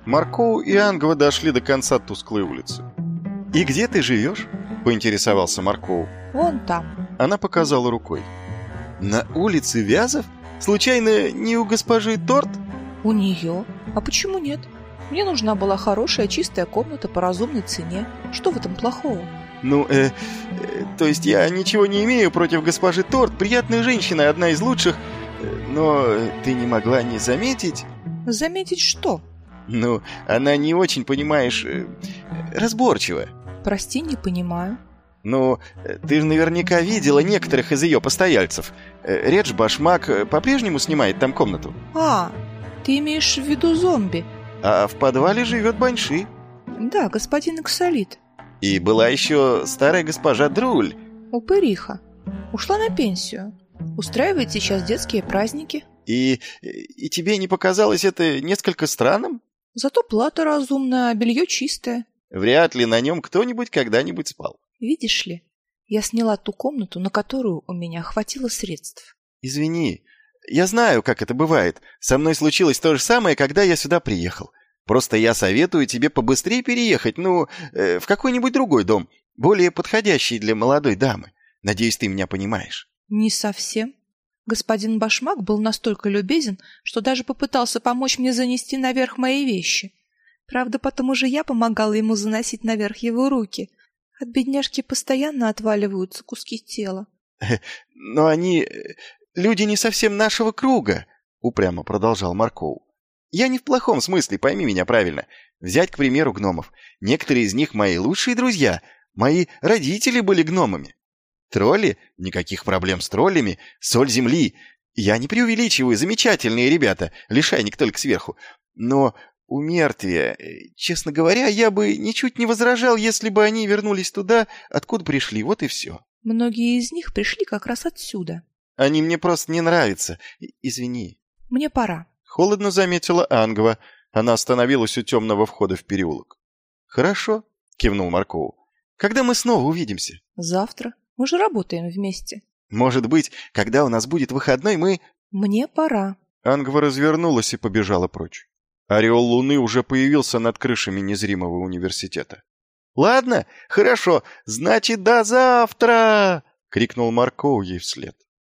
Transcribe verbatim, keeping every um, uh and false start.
Маркоу и Ангва дошли до конца тусклой улицы. «И где ты живешь?» – поинтересовался Маркоу. Вон там. Она показала рукой. «На улице Вязов? Случайно не у госпожи Торт?» У нее? А почему нет? Мне нужна была хорошая чистая комната по разумной цене. Что в этом плохого? Ну, э, э, то есть я ничего не имею против госпожи Торт. Приятная женщина, одна из лучших. Но ты не могла не заметить... Заметить что? Ну, она не очень, понимаешь, э, разборчивая. Прости, не понимаю. Ну, ты же наверняка видела некоторых из ее постояльцев. Редж Башмак по-прежнему снимает там комнату. А, ты имеешь в виду зомби? А в подвале живет Банши. Да, господин Иксолит. И была еще старая госпожа Друль. Упыриха. Ушла на пенсию. Устраивает сейчас детские праздники. И, и тебе не показалось это несколько странным? Зато плата разумная, а белье чистое. Вряд ли на нем кто-нибудь когда-нибудь спал. Видишь ли, я сняла ту комнату, на которую у меня хватило средств. Извини, я знаю, как это бывает. Со мной случилось то же самое, когда я сюда приехал. Просто я советую тебе побыстрее переехать, ну, э, в какой-нибудь другой дом, более подходящий для молодой дамы. Надеюсь, ты меня понимаешь. Не совсем. Господин Башмак был настолько любезен, что даже попытался помочь мне занести наверх мои вещи. Правда, потом уже я помогала ему заносить наверх его руки. От бедняжки постоянно отваливаются куски тела. Но они... люди не совсем нашего круга, упрямо продолжал Маркоу. Я не в плохом смысле, пойми меня правильно. Взять, к примеру, гномов. Некоторые из них мои лучшие друзья. Мои родители были гномами. Тролли? Никаких проблем с троллями. Соль земли. Я не преувеличиваю, замечательные ребята. Лишайник только сверху. Но у мертвия, честно говоря, я бы ничуть не возражал, если бы они вернулись туда, откуда пришли. Вот и все. Многие из них пришли как раз отсюда. Они мне просто не нравятся. Извини. Мне пора. Холодно заметила Ангва. Она остановилась у темного входа в переулок. «Хорошо», — кивнул Маркоу. «Когда мы снова увидимся?» «Завтра. Мы же работаем вместе». «Может быть, когда у нас будет выходной, мы...» «Мне пора». Ангва развернулась и побежала прочь. Ореол луны уже появился над крышами незримого университета. «Ладно, хорошо, значит, до завтра!» — крикнул Маркоу ей вслед.